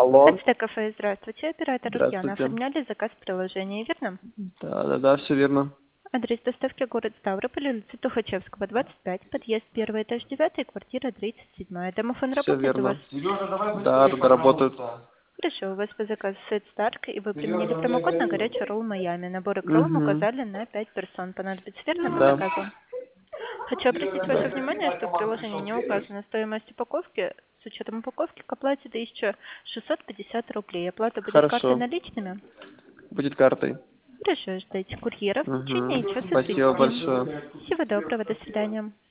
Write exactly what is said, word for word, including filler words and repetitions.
Алло. Почта кафе, здравствуйте. Оператор Русьяна. Здравствуйте. Оформляли заказ в приложении, верно? Да, да, да, все верно. Адрес доставки город Ставрополь, улица Тухачевского, двадцать пять, подъезд первый, этаж девятый, квартира тридцать семь. Домофон Все работает у вас? верно. Да, тут работают. Хорошо, у вас по заказу сет Старк, и вы применили промокод на горячий ролл Майами. Наборы к роллам Угу. указали на пять персон. Понадобится, верно, по Да. заказу? Хочу обратить ваше внимание, что в приложении не указана стоимость упаковки. С учетом упаковки к оплате тысяча шестьсот пятьдесят рублей. Оплата будет картой Хорошо. наличными? Будет картой. Хорошо, ждите курьера в течение Угу. часа Спасибо тридцати. большое. Всего доброго, до свидания.